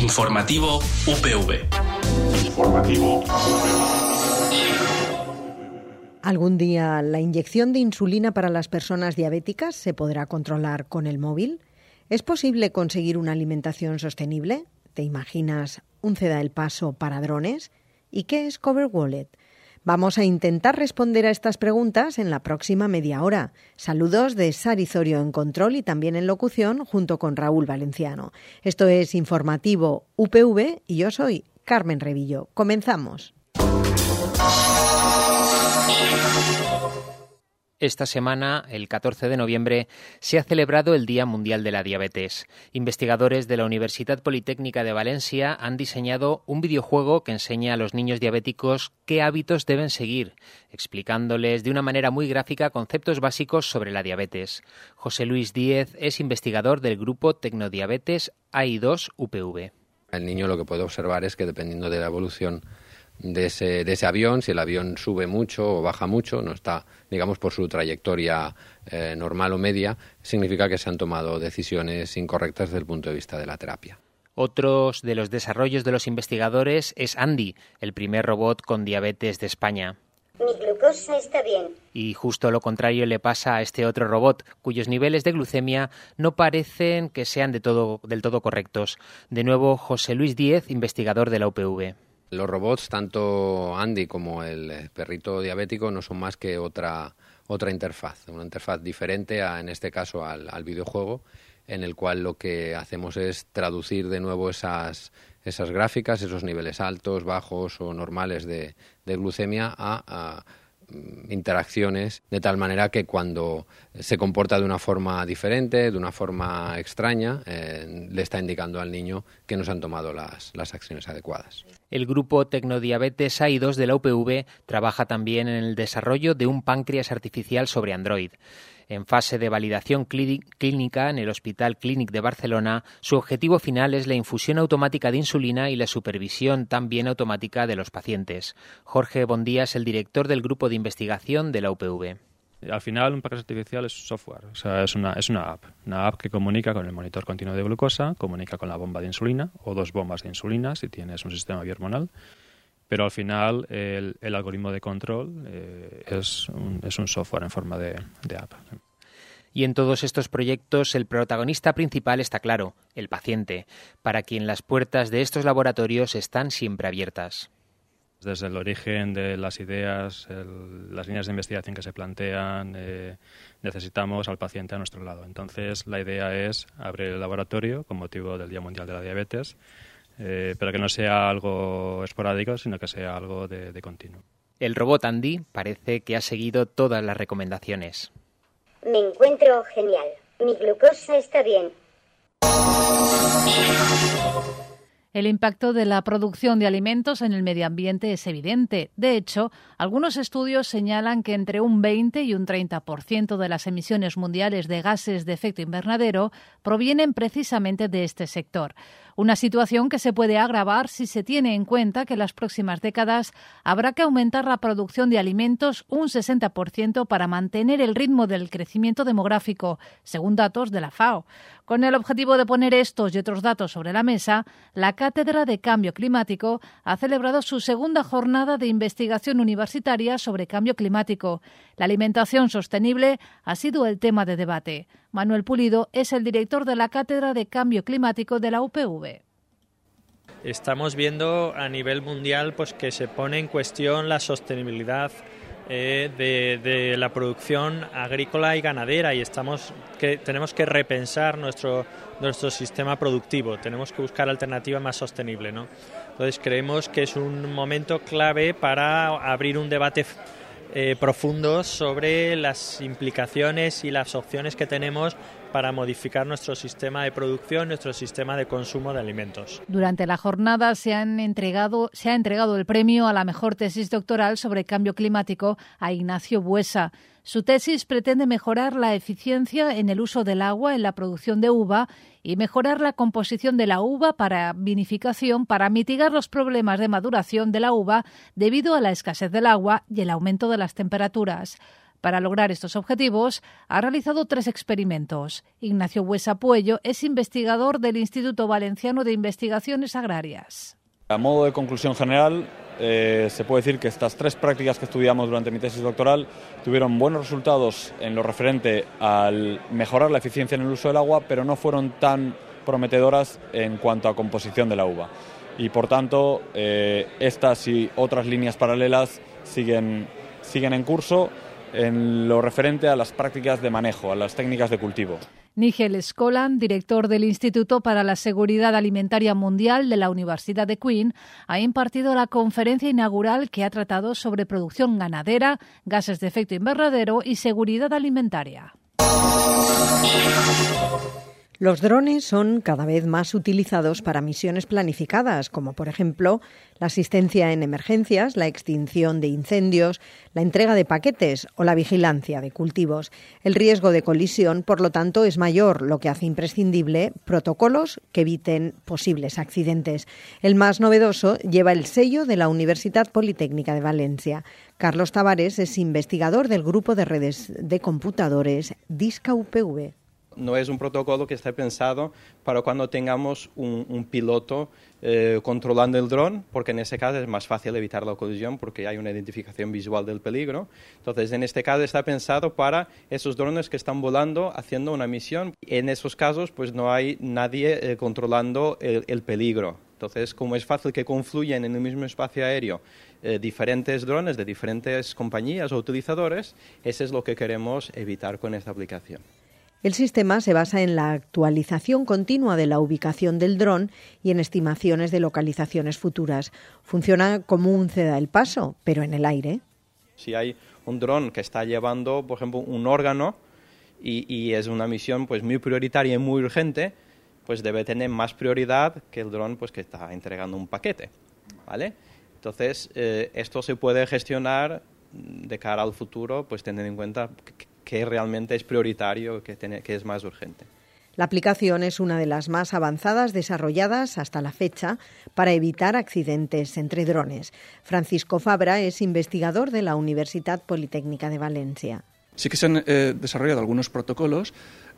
Informativo UPV. Informativo. ¿Algún día la inyección de insulina para las personas diabéticas se podrá controlar con el móvil? ¿Es posible conseguir una alimentación sostenible? ¿Te imaginas un ceda el paso para drones? ¿Y qué es Cover Wallet? Vamos a intentar responder a estas preguntas en la próxima media hora. Saludos de Sari Zorio en control y también en locución junto con Raúl Valenciano. Esto es Informativo UPV y yo soy Carmen Revillo. Comenzamos. Esta semana, el 14 de noviembre, se ha celebrado el Día Mundial de la Diabetes. Investigadores de la Universitat Politécnica de Valencia han diseñado un videojuego que enseña a los niños diabéticos qué hábitos deben seguir, explicándoles de una manera muy gráfica conceptos básicos sobre la diabetes. José Luis Díez es investigador del grupo Tecnodiabetes AI2 UPV. El niño lo que puede observar es que dependiendo de la evolución de ese avión, si el avión sube mucho o baja mucho, no está, digamos, por su trayectoria normal o media, significa que se han tomado decisiones incorrectas desde el punto de vista de la terapia. Otros de los desarrollos de los investigadores es Andy, el primer robot con diabetes de España. Mi glucosa está bien. Y justo lo contrario le pasa a este otro robot, cuyos niveles de glucemia no parecen que sean del todo correctos. De nuevo, José Luis Díez, investigador de la UPV. Los robots, tanto Andy como el perrito diabético, no son más que otra interfaz, una interfaz diferente, en este caso al videojuego, en el cual lo que hacemos es traducir de nuevo esas gráficas, esos niveles altos, bajos o normales de glucemia a interacciones, de tal manera que cuando se comporta de una forma diferente, de una forma extraña, le está indicando al niño que no se han tomado las acciones adecuadas. El grupo Tecnodiabetes AI2 de la UPV trabaja también en el desarrollo de un páncreas artificial sobre Android. En fase de validación clínica en el Hospital Clínic de Barcelona, su objetivo final es la infusión automática de insulina y la supervisión también automática de los pacientes. Jorge Bondía es el director del grupo de investigación de la UPV. Al final, un páncreas artificial es software, o sea, es una app que comunica con el monitor continuo de glucosa, comunica con la bomba de insulina o dos bombas de insulina si tienes un sistema bihormonal. Pero al final el algoritmo de control es un software en forma de app. Y en todos estos proyectos el protagonista principal está claro, el paciente, para quien las puertas de estos laboratorios están siempre abiertas. Desde el origen de las ideas, las líneas de investigación que se plantean, necesitamos al paciente a nuestro lado. Entonces la idea es abrir el laboratorio con motivo del Día Mundial de la Diabetes, pero que no sea algo esporádico, sino que sea algo de continuo. El robot Andy parece que ha seguido todas las recomendaciones. Me encuentro genial. Mi glucosa está bien. El impacto de la producción de alimentos en el medio ambiente es evidente. De hecho, algunos estudios señalan que entre un 20 y un 30% de las emisiones mundiales de gases de efecto invernadero provienen precisamente de este sector. Una situación que se puede agravar si se tiene en cuenta que en las próximas décadas habrá que aumentar la producción de alimentos un 60% para mantener el ritmo del crecimiento demográfico, según datos de la FAO. Con el objetivo de poner estos y otros datos sobre la mesa, la Cátedra de Cambio Climático ha celebrado su segunda jornada de investigación universitaria sobre cambio climático. La alimentación sostenible ha sido el tema de debate. Manuel Pulido es el director de la Cátedra de Cambio Climático de la UPV. Estamos viendo a nivel mundial pues que se pone en cuestión la sostenibilidad de la producción agrícola y ganadera y tenemos que repensar nuestro sistema productivo, tenemos que buscar alternativas más sostenibles, ¿no? Entonces creemos que es un momento clave para abrir un debate profundo sobre las implicaciones y las opciones que tenemos para modificar nuestro sistema de producción, nuestro sistema de consumo de alimentos. Durante la jornada se ha entregado el premio a la mejor tesis doctoral sobre cambio climático a Ignacio Buesa. Su tesis pretende mejorar la eficiencia en el uso del agua en la producción de uva y mejorar la composición de la uva para vinificación para mitigar los problemas de maduración de la uva debido a la escasez del agua y el aumento de las temperaturas. Para lograr estos objetivos, ha realizado 3 experimentos. Ignacio Buesa Puello es investigador del Instituto Valenciano de Investigaciones Agrarias. A modo de conclusión general, se puede decir que estas 3 prácticas que estudiamos durante mi tesis doctoral tuvieron buenos resultados en lo referente al mejorar la eficiencia en el uso del agua, pero no fueron tan prometedoras en cuanto a composición de la uva. Y por tanto, estas y otras líneas paralelas siguen en curso en lo referente a las prácticas de manejo, a las técnicas de cultivo. Nigel Scolan, director del Instituto para la Seguridad Alimentaria Mundial de la Universidad de Queen, ha impartido la conferencia inaugural que ha tratado sobre producción ganadera, gases de efecto invernadero y seguridad alimentaria. Los drones son cada vez más utilizados para misiones planificadas, como por ejemplo la asistencia en emergencias, la extinción de incendios, la entrega de paquetes o la vigilancia de cultivos. El riesgo de colisión, por lo tanto, es mayor, lo que hace imprescindible protocolos que eviten posibles accidentes. El más novedoso lleva el sello de la Universidad Politécnica de Valencia. Carlos Tavares es investigador del grupo de redes de computadores DISCA UPV. No es un protocolo que esté pensado para cuando tengamos un piloto controlando el dron, porque en ese caso es más fácil evitar la colisión porque hay una identificación visual del peligro. Entonces, en este caso está pensado para esos drones que están volando haciendo una misión. En esos casos, pues no hay nadie controlando el peligro. Entonces, como es fácil que confluyan en el mismo espacio aéreo diferentes drones de diferentes compañías o utilizadores, eso es lo que queremos evitar con esta aplicación. El sistema se basa en la actualización continua de la ubicación del dron y en estimaciones de localizaciones futuras. Funciona como un ceda el paso, pero en el aire. Si hay un dron que está llevando, por ejemplo, un órgano y es una misión pues muy prioritaria y muy urgente, pues debe tener más prioridad que el dron pues, que está entregando un paquete, ¿vale? Entonces, esto se puede gestionar de cara al futuro, pues teniendo en cuenta que realmente es prioritario, que es más urgente. La aplicación es una de las más avanzadas desarrolladas hasta la fecha para evitar accidentes entre drones. Francisco Fabra es investigador de la Universidad Politécnica de Valencia. Sí que se han desarrollado algunos protocolos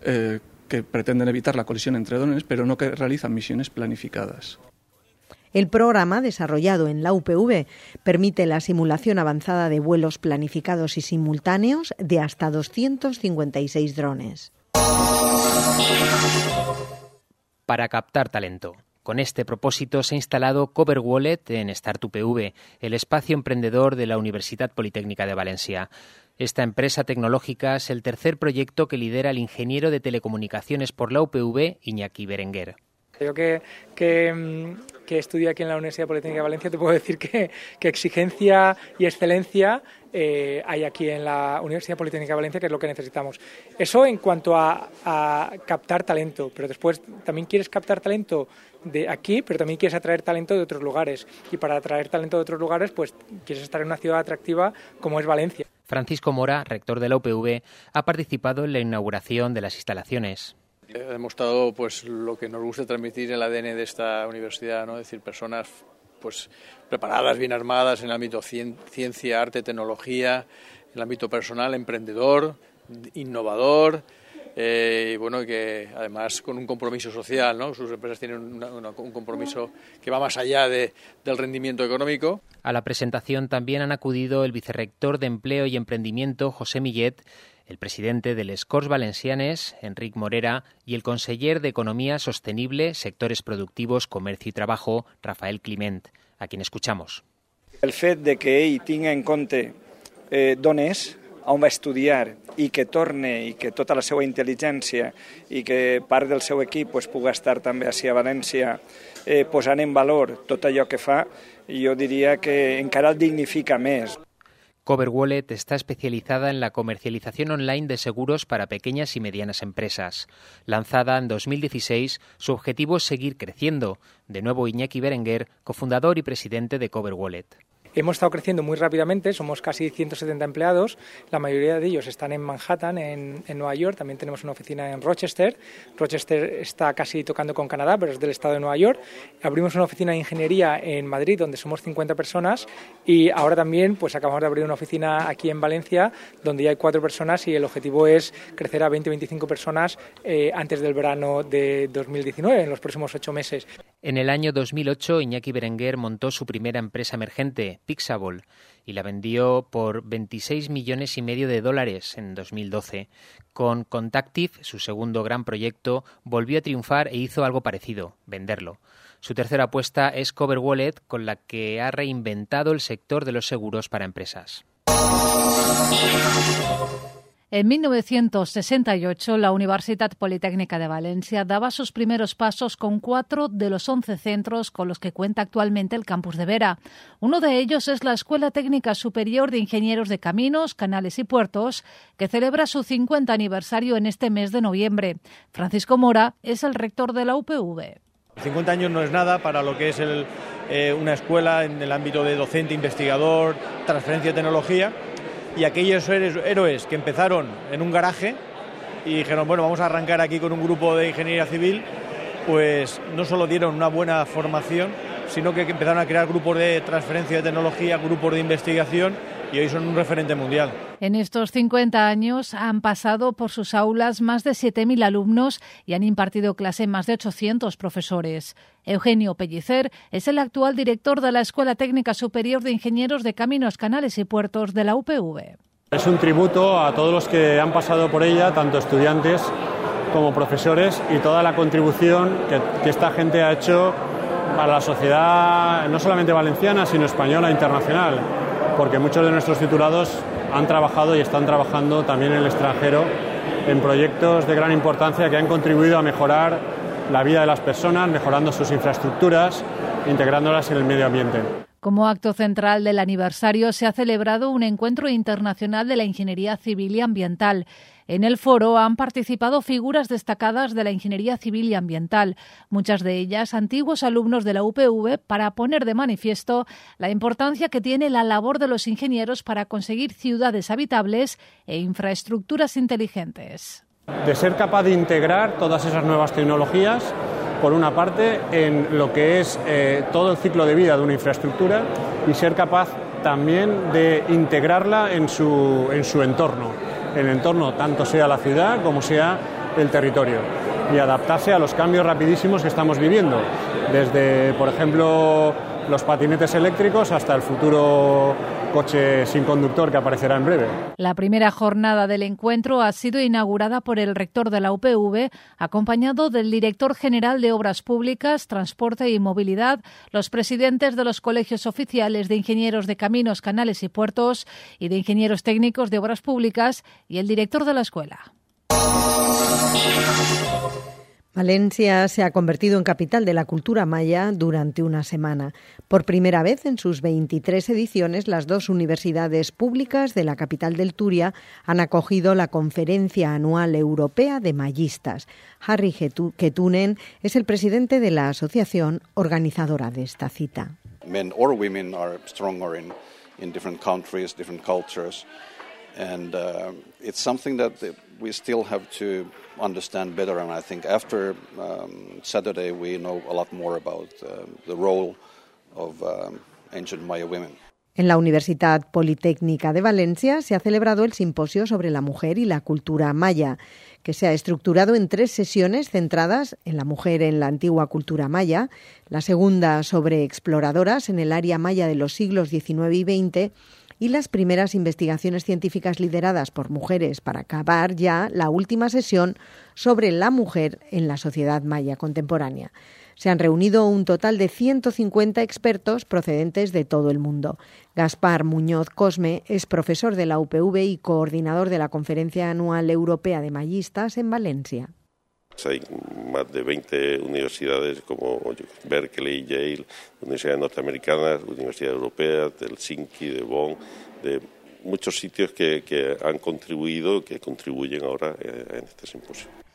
que pretenden evitar la colisión entre drones, pero no que realizan misiones planificadas. El programa, desarrollado en la UPV, permite la simulación avanzada de vuelos planificados y simultáneos de hasta 256 drones. Para captar talento. Con este propósito se ha instalado Cover Wallet en StartUPV, el espacio emprendedor de la Universidad Politécnica de Valencia. Esta empresa tecnológica es el tercer proyecto que lidera el ingeniero de telecomunicaciones por la UPV, Iñaki Berenguer. Yo que estudio aquí en la Universidad Politécnica de Valencia te puedo decir que exigencia y excelencia hay aquí en la Universidad Politécnica de Valencia, que es lo que necesitamos. Eso en cuanto a captar talento, pero después también quieres captar talento de aquí, pero también quieres atraer talento de otros lugares. Y para atraer talento de otros lugares, pues quieres estar en una ciudad atractiva como es Valencia. Francisco Mora, rector de la UPV, ha participado en la inauguración de las instalaciones. Ha demostrado pues lo que nos gusta transmitir el ADN de esta universidad, ¿no? Es decir, personas pues preparadas, bien armadas en el ámbito ciencia, arte, tecnología, en el ámbito personal, emprendedor, innovador, y bueno, que además con un compromiso social, ¿no? Sus empresas tienen un compromiso que va más allá del rendimiento económico. A la presentación también han acudido el vicerrector de Empleo y Emprendimiento, José Millet, el presidente del Corts Valencianes, Enric Morera, y el conseller de Economía Sostenible, Sectores Productivos, Comercio i Trabajo, Rafael Climent, a quien escuchamos. El fet de que ell tinga en compte d'on és, on va estudiar i que torne i que tota la seva intel·ligència i que part del seu equip pues, pugui estar també ací a València posant en valor tot allò que fa, jo diria que encara el dignifica més. Cover Wallet está especializada en la comercialización online de seguros para pequeñas y medianas empresas. Lanzada en 2016, su objetivo es seguir creciendo. De nuevo, Iñaki Berenguer, cofundador y presidente de Cover Wallet. Hemos estado creciendo muy rápidamente, somos casi 170 empleados, la mayoría de ellos están en Manhattan, en Nueva York, también tenemos una oficina en Rochester. Rochester está casi tocando con Canadá, pero es del estado de Nueva York. Abrimos una oficina de ingeniería en Madrid, donde somos 50 personas, y ahora también pues acabamos de abrir una oficina aquí en Valencia, donde ya hay 4 personas y el objetivo es crecer a 20-25 personas antes del verano de 2019, en los próximos 8 meses. En el año 2008, Iñaki Berenguer montó su primera empresa emergente, Pixable, y la vendió por $26,5 millones en 2012. Con Contactive, su segundo gran proyecto, volvió a triunfar e hizo algo parecido, venderlo. Su tercera apuesta es Cover Wallet, con la que ha reinventado el sector de los seguros para empresas. En 1968, la Universitat Politécnica de Valencia daba sus primeros pasos con 4 de los 11 centros con los que cuenta actualmente el campus de Vera. Uno de ellos es la Escuela Técnica Superior de Ingenieros de Caminos, Canales y Puertos, que celebra su 50 aniversario en este mes de noviembre. Francisco Mora es el rector de la UPV. 50 años no es nada para lo que es una escuela en el ámbito de docente, investigador, transferencia de tecnología. Y aquellos héroes que empezaron en un garaje y dijeron, bueno, vamos a arrancar aquí con un grupo de ingeniería civil, pues no solo dieron una buena formación, sino que empezaron a crear grupos de transferencia de tecnología, grupos de investigación, y hoy son un referente mundial. En estos 50 años han pasado por sus aulas más de 7.000 alumnos y han impartido clase más de 800 profesores. Eugenio Pellicer es el actual director de la Escuela Técnica Superior de Ingenieros de Caminos, Canales y Puertos de la UPV. Es un tributo a todos los que han pasado por ella, tanto estudiantes como profesores, y toda la contribución que esta gente ha hecho para la sociedad, no solamente valenciana, sino española e internacional, porque muchos de nuestros titulados han trabajado y están trabajando también en el extranjero en proyectos de gran importancia que han contribuido a mejorar la vida de las personas, mejorando sus infraestructuras, integrándolas en el medio ambiente. Como acto central del aniversario se ha celebrado un encuentro internacional de la ingeniería civil y ambiental. En el foro han participado figuras destacadas de la ingeniería civil y ambiental, muchas de ellas antiguos alumnos de la UPV, para poner de manifiesto la importancia que tiene la labor de los ingenieros para conseguir ciudades habitables e infraestructuras inteligentes. De ser capaz de integrar todas esas nuevas tecnologías, por una parte, en lo que es todo el ciclo de vida de una infraestructura, y ser capaz también de integrarla en su entorno, el entorno tanto sea la ciudad como sea el territorio, y adaptarse a los cambios rapidísimos que estamos viviendo, desde, por ejemplo, los patinetes eléctricos hasta el futuro coche sin conductor que aparecerá en breve. La primera jornada del encuentro ha sido inaugurada por el rector de la UPV, acompañado del director general de Obras Públicas, Transporte y Movilidad, los presidentes de los colegios oficiales de ingenieros de caminos, canales y puertos y de ingenieros técnicos de obras públicas y el director de la escuela. Valencia se ha convertido en capital de la cultura maya durante una semana. Por primera vez en sus 23 ediciones, las 2 universidades públicas de la capital del Turia han acogido la Conferencia Anual Europea de Mayistas. Harry Ketunen es el presidente de la asociación organizadora de esta cita. Men or women are stronger in different countries, different cultures, and it's something that we still have to understand better, and I think after Saturday we know a lot more about the role of ancient Maya women. En la Universitat Politécnica de Valencia se ha celebrado el Simposio sobre la Mujer y la Cultura Maya, que se ha estructurado en 3 sesiones centradas en la mujer en la antigua cultura maya, la segunda sobre exploradoras en el área maya de los siglos XIX y XX, y las primeras investigaciones científicas lideradas por mujeres, para acabar ya la última sesión sobre la mujer en la sociedad maya contemporánea. Se han reunido un total de 150 expertos procedentes de todo el mundo. Gaspar Muñoz Cosme es profesor de la UPV y coordinador de la Conferencia Anual Europea de Mayistas en Valencia. Hay más de 20 universidades como Berkeley, Yale, universidades norteamericanas, universidades europeas, de Helsinki, de Bonn, de muchos sitios que han contribuido, que contribuyen ahora en este simposio.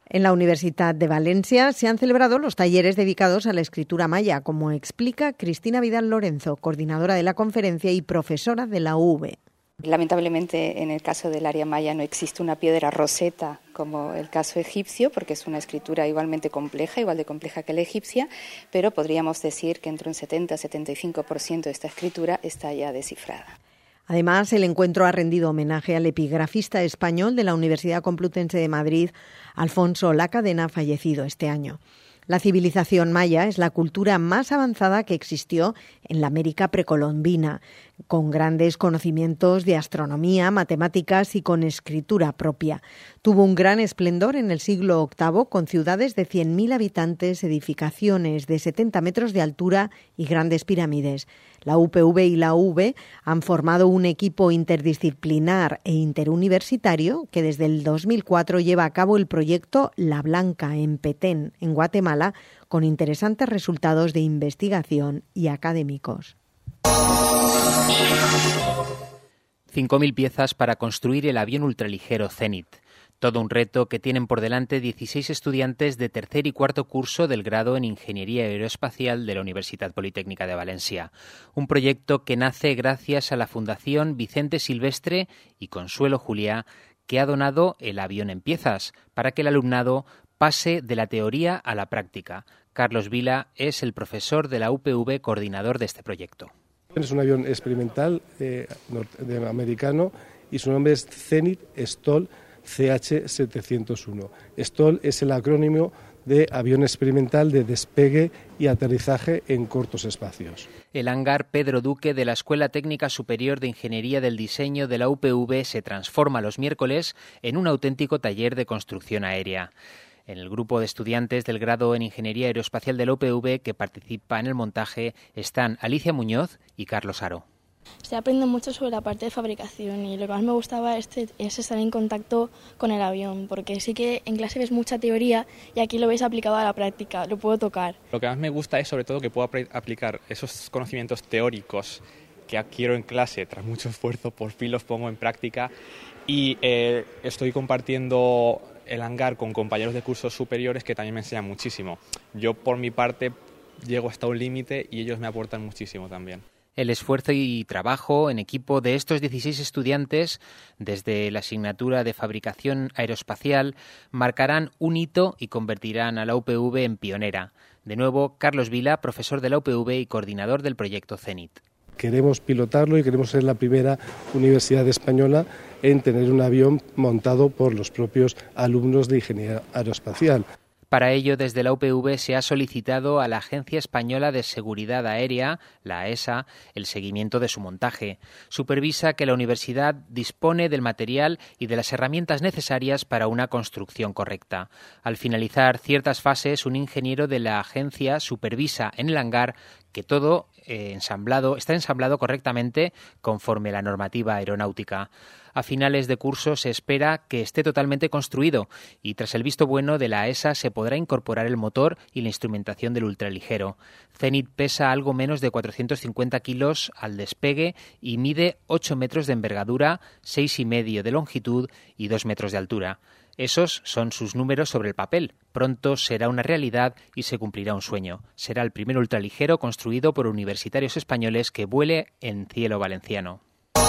En la Universidad de Valencia se han celebrado los talleres dedicados a la escritura maya, como explica Cristina Vidal Lorenzo, coordinadora de la conferencia y profesora de la UV. Lamentablemente, en el caso del área maya no existe una piedra roseta como el caso egipcio, porque es una escritura igualmente compleja, igual de compleja que la egipcia, pero podríamos decir que entre un 70-75% de esta escritura está ya descifrada. Además, el encuentro ha rendido homenaje al epigrafista español de la Universidad Complutense de Madrid, Alfonso Lacadena, fallecido este año. La civilización maya es la cultura más avanzada que existió en la América precolombina, con grandes conocimientos de astronomía, matemáticas y con escritura propia. Tuvo un gran esplendor en el siglo VIII, con ciudades de 100.000 habitantes, edificaciones de 70 metros de altura y grandes pirámides. La UPV y la UV han formado un equipo interdisciplinar e interuniversitario que desde el 2004 lleva a cabo el proyecto La Blanca en Petén, en Guatemala, con interesantes resultados de investigación y académicos. 5.000 piezas para construir el avión ultraligero Zenit. Todo un reto que tienen por delante 16 estudiantes de tercer y cuarto curso del grado en Ingeniería Aeroespacial de la Universidad Politécnica de Valencia. Un proyecto que nace gracias a la Fundación Vicente Silvestre y Consuelo Juliá, que ha donado el avión en piezas para que el alumnado pase de la teoría a la práctica. Carlos Vila es el profesor de la UPV, coordinador de este proyecto. Es un avión experimental americano y su nombre es Zenit STOL CH-701. STOL es el acrónimo de Avión Experimental de Despegue y Aterrizaje en Cortos Espacios. El hangar Pedro Duque de la Escuela Técnica Superior de Ingeniería del Diseño de la UPV se transforma los miércoles en un auténtico taller de construcción aérea. En el grupo de estudiantes del grado en Ingeniería Aeroespacial de la UPV que participa en el montaje están Alicia Muñoz y Carlos Aro. Estoy aprendiendo mucho sobre la parte de fabricación y lo que más me gustaba es estar en contacto con el avión, porque sí que en clase ves mucha teoría y aquí lo ves aplicado a la práctica, lo puedo tocar. Lo que más me gusta es sobre todo que puedo aplicar esos conocimientos teóricos que adquiero en clase tras mucho esfuerzo, por fin los pongo en práctica y estoy compartiendo el hangar con compañeros de cursos superiores que también me enseñan muchísimo. Yo por mi parte llego hasta un límite y ellos me aportan muchísimo también. El esfuerzo y trabajo en equipo de estos 16 estudiantes, desde la asignatura de fabricación aeroespacial, marcarán un hito y convertirán a la UPV en pionera. De nuevo, Carlos Vila, profesor de la UPV y coordinador del proyecto Zenit. Queremos pilotarlo y queremos ser la primera universidad española en tener un avión montado por los propios alumnos de Ingeniería Aeroespacial. Para ello, desde la UPV se ha solicitado a la Agencia Española de Seguridad Aérea, la AESA, el seguimiento de su montaje. Supervisa que la universidad dispone del material y de las herramientas necesarias para una construcción correcta. Al finalizar ciertas fases, un ingeniero de la agencia supervisa en el hangar que todo está ensamblado correctamente conforme a la normativa aeronáutica. A finales de curso se espera que esté totalmente construido y tras el visto bueno de la AESA se podrá incorporar el motor y la instrumentación del ultraligero. Zenit pesa algo menos de 450 kilos al despegue y mide 8 metros de envergadura, 6,5 de longitud y 2 metros de altura. Esos son sus números sobre el papel. Pronto será una realidad y se cumplirá un sueño. Será el primer ultraligero construido por universitarios españoles que vuele en cielo valenciano.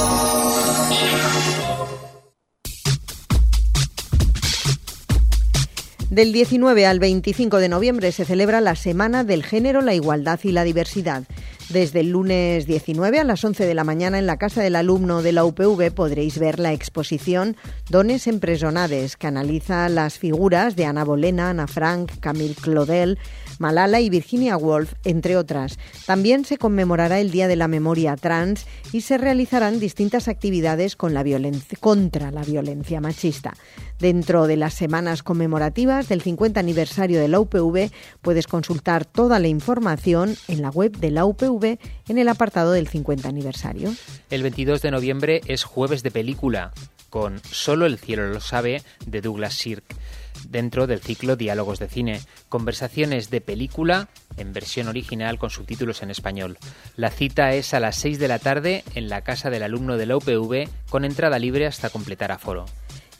Del 19 al 25 de noviembre se celebra la Semana del Género, la Igualdad y la Diversidad. Desde el lunes 19 a las 11 de la mañana en la Casa del Alumno de la UPV podréis ver la exposición Dones empresonades, que analiza las figuras de Ana Bolena, Ana Frank, Camille Claudel, Malala y Virginia Woolf, entre otras. También se conmemorará el Día de la Memoria Trans y se realizarán distintas actividades contra la violencia machista. Dentro de las semanas conmemorativas del 50 aniversario de la UPV puedes consultar toda la información en la web de la UPV en el apartado del 50 aniversario. El 22 de noviembre es Jueves de Película, con Solo el cielo lo sabe, de Douglas Sirk, dentro del ciclo Diálogos de Cine, conversaciones de película en versión original con subtítulos en español. La cita es a las 6 de la tarde en la Casa del Alumno de la UPV, con entrada libre hasta completar aforo.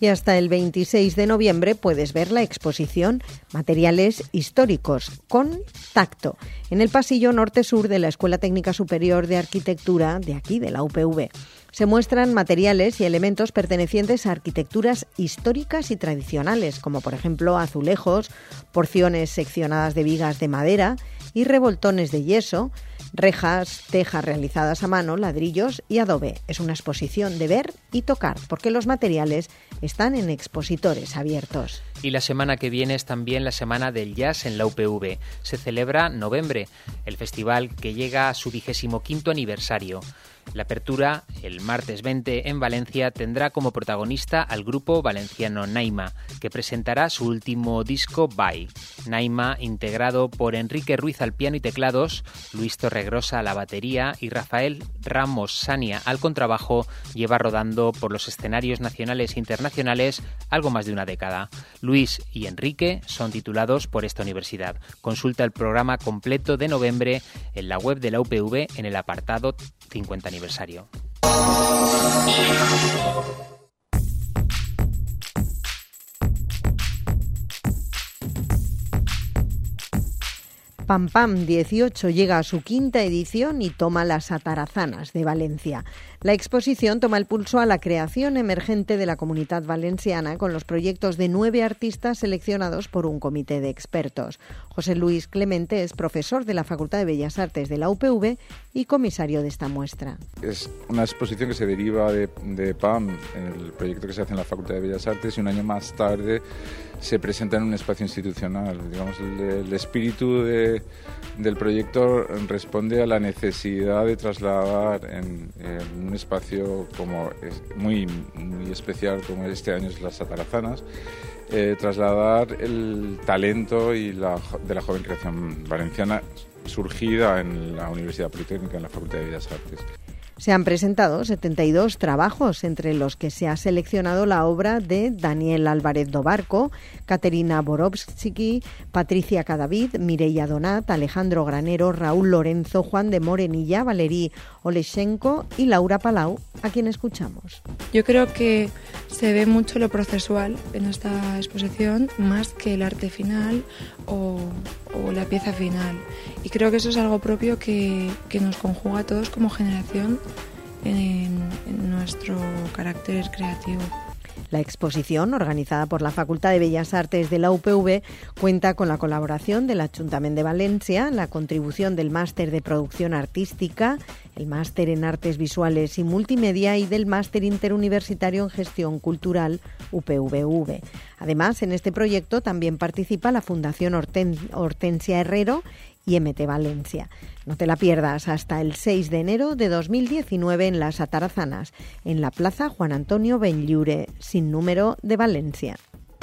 Y hasta el 26 de noviembre puedes ver la exposición Materiales históricos con tacto en el pasillo norte-sur de la Escuela Técnica Superior de Arquitectura de aquí, de la UPV. Se muestran materiales y elementos pertenecientes a arquitecturas históricas y tradicionales, como por ejemplo azulejos, porciones seccionadas de vigas de madera y revoltones de yeso, rejas, tejas realizadas a mano, ladrillos y adobe. Es una exposición de ver y tocar, porque los materiales están en expositores abiertos. Y la semana que viene es también la Semana del Jazz en la UPV. Se celebra Novembre, el festival que llega a su 25º aniversario. La apertura, el martes 20 en Valencia, tendrá como protagonista al grupo valenciano Naima, que presentará su último disco Bye. Naima, integrado por Enrique Ruiz al piano y teclados, Luis Torregrosa a la batería y Rafael Ramos Sania al contrabajo, lleva rodando por los escenarios nacionales e internacionales algo más de una década. Luis y Enrique son titulados por esta universidad. Consulta el programa completo de Novembre en la web de la UPV en el apartado 50 aniversario. Pam Pam 18 llega a su quinta edición y toma las Atarazanas de Valencia. La exposición toma el pulso a la creación emergente de la Comunitat Valenciana con los proyectos de 9 artistas seleccionados por un comité de expertos. José Luis Clemente es profesor de la Facultad de Bellas Artes de la UPV y comisario de esta muestra. Es una exposición que se deriva de PAM, el proyecto que se hace en la Facultad de Bellas Artes, y un año más tarde se presenta en un espacio institucional. Digamos, el espíritu del proyecto responde a la necesidad de trasladar en un espacio como muy especial como este año es las Atarazanas, trasladar el talento y de la joven creación valenciana surgida en la Universidad Politécnica, en la Facultad de Bellas Artes. Se han presentado 72 trabajos, entre los que se ha seleccionado la obra de Daniel Álvarez Dobarco, Caterina Borovsky, Patricia Cadavid, Mireia Donat, Alejandro Granero, Raúl Lorenzo, Juan de Morenilla, Valerí Oleshenko y Laura Palau, a quien escuchamos. Yo creo que se ve mucho lo procesual en esta exposición, más que el arte final o la pieza final. Y creo que eso es algo propio que nos conjuga a todos como generación en nuestro carácter creativo. La exposición, organizada por la Facultad de Bellas Artes de la UPV, cuenta con la colaboración del Ayuntamiento de Valencia, la contribución del Máster de Producción Artística, el Máster en Artes Visuales y Multimedia y del Máster Interuniversitario en Gestión Cultural UPVV. Además, en este proyecto también participa la Fundación Hortensia Herrero y MT Valencia. No te la pierdas hasta el 6 de enero de 2019 en las Atarazanas, en la Plaza Juan Antonio Benlliure, sin número de Valencia.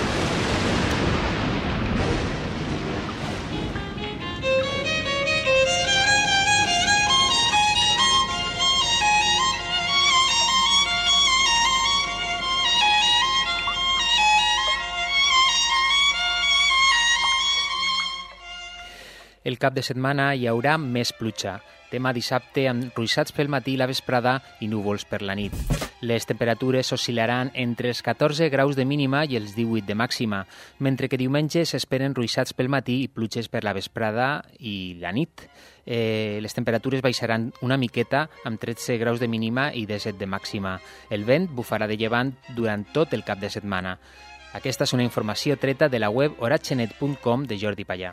El cap de setmana hi haurà més pluja. Demà dissabte amb ruixats pel matí, la vesprada i núvols per la nit. Les temperatures oscil·laran entre els 14 graus de mínima i els 18 de màxima, mentre que diumenge s'esperen ruixats pel matí i pluges per la vesprada i la nit. Les temperatures baixaran una miqueta amb 13 graus de mínima i 17 de màxima. El vent bufarà de llevant durant tot el cap de setmana. Aquesta és una informació treta de la web horachenet.com de Jordi Pallà.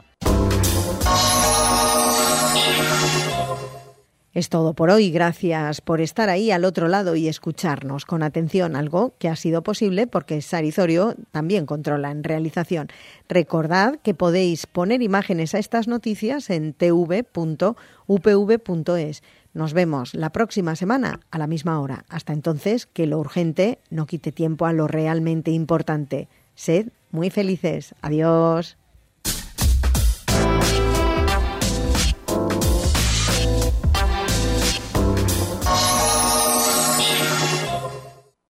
Es todo por hoy. Gracias por estar ahí al otro lado y escucharnos con atención, algo que ha sido posible porque Sari Zorio también controla en realización. Recordad que podéis poner imágenes a estas noticias en tv.upv.es. Nos vemos la próxima semana a la misma hora. Hasta entonces, que lo urgente no quite tiempo a lo realmente importante. Sed muy felices. Adiós.